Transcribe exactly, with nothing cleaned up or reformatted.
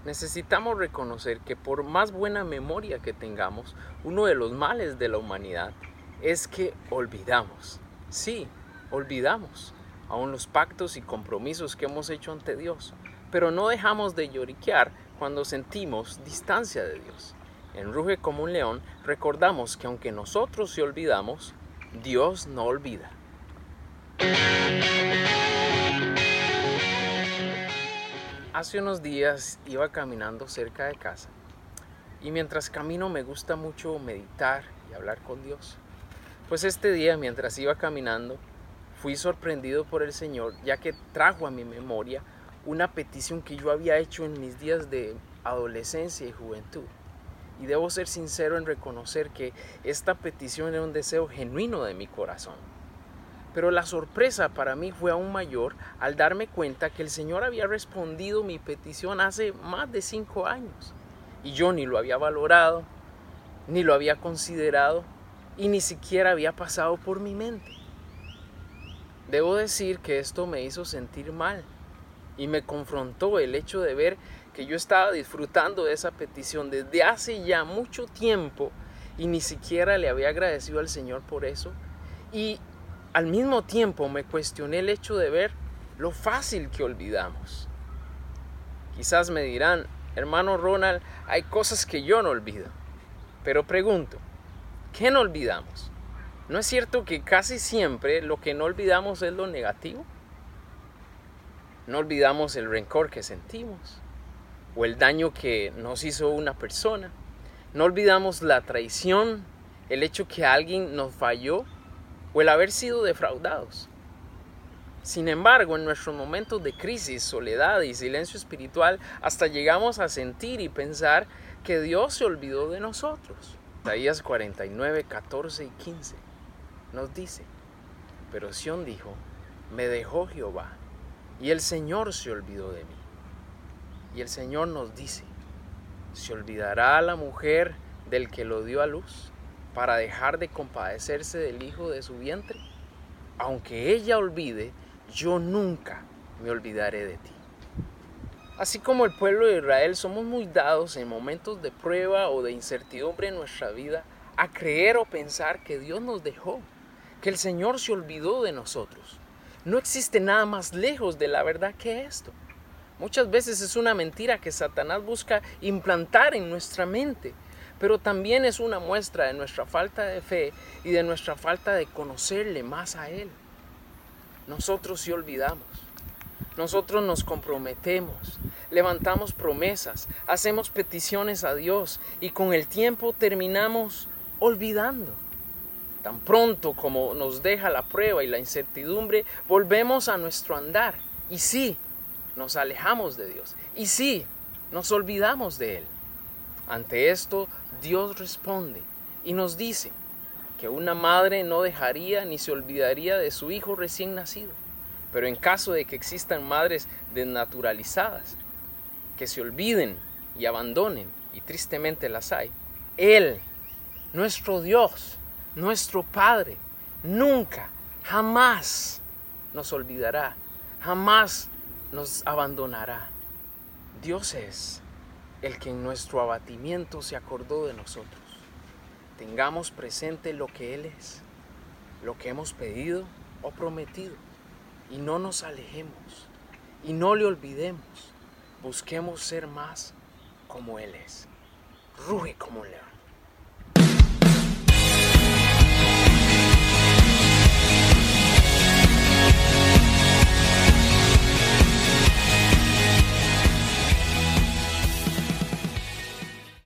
Necesitamos reconocer que por más buena memoria que tengamos, uno de los males de la humanidad es que olvidamos. Sí, olvidamos aún los pactos y compromisos que hemos hecho ante Dios, pero no dejamos de lloriquear cuando sentimos distancia de Dios. En Ruge como un león recordamos que aunque nosotros sí olvidamos, Dios no olvida. Hace unos días iba caminando cerca de casa y mientras camino me gusta mucho meditar y hablar con Dios. Pues este día, mientras iba caminando, fui sorprendido por el Señor, ya que trajo a mi memoria una petición que yo había hecho en mis días de adolescencia y juventud. Y debo ser sincero en reconocer que esta petición era un deseo genuino de mi corazón. Pero la sorpresa para mí fue aún mayor al darme cuenta que el Señor había respondido mi petición hace más de cinco años. Y yo ni lo había valorado, ni lo había considerado, y ni siquiera había pasado por mi mente. Debo decir que esto me hizo sentir mal y me confrontó el hecho de ver que yo estaba disfrutando de esa petición desde hace ya mucho tiempo y ni siquiera le había agradecido al Señor por eso. Y al mismo tiempo me cuestioné el hecho de ver lo fácil que olvidamos. Quizás me dirán, hermano Ronald, hay cosas que yo no olvido. Pero pregunto, ¿qué no olvidamos? ¿No es cierto que casi siempre lo que no olvidamos es lo negativo? No olvidamos el rencor que sentimos o el daño que nos hizo una persona. No olvidamos la traición, el hecho que alguien nos falló o el haber sido defraudados. Sin embargo, en nuestros momentos de crisis, soledad y silencio espiritual, hasta llegamos a sentir y pensar que Dios se olvidó de nosotros. Isaías cuarenta y nueve, catorce y quince nos dice, pero Sión dijo, me dejó Jehová, y el Señor se olvidó de mí. Y el Señor nos dice, ¿se olvidará la mujer del que lo dio a luz para dejar de compadecerse del hijo de su vientre? Aunque ella olvide, yo nunca me olvidaré de ti. Así como el pueblo de Israel, somos muy dados en momentos de prueba o de incertidumbre en nuestra vida a creer o pensar que Dios nos dejó, que el Señor se olvidó de nosotros. No existe nada más lejos de la verdad que esto. Muchas veces es una mentira que Satanás busca implantar en nuestra mente, pero también es una muestra de nuestra falta de fe y de nuestra falta de conocerle más a Él. Nosotros sí olvidamos. Nosotros nos comprometemos, levantamos promesas, hacemos peticiones a Dios y con el tiempo terminamos olvidando. Tan pronto como nos deja la prueba y la incertidumbre, volvemos a nuestro andar. Y sí, nos alejamos de Dios. Y sí, nos olvidamos de Él. Ante esto, Dios responde y nos dice que una madre no dejaría ni se olvidaría de su hijo recién nacido. Pero en caso de que existan madres desnaturalizadas, que se olviden y abandonen, y tristemente las hay, Él, nuestro Dios, nuestro Padre, nunca, jamás nos olvidará, jamás nos abandonará. Dios es el que en nuestro abatimiento se acordó de nosotros. Tengamos presente lo que Él es, lo que hemos pedido o prometido, y no nos alejemos, y no le olvidemos. Busquemos ser más como Él es. Ruge como un león.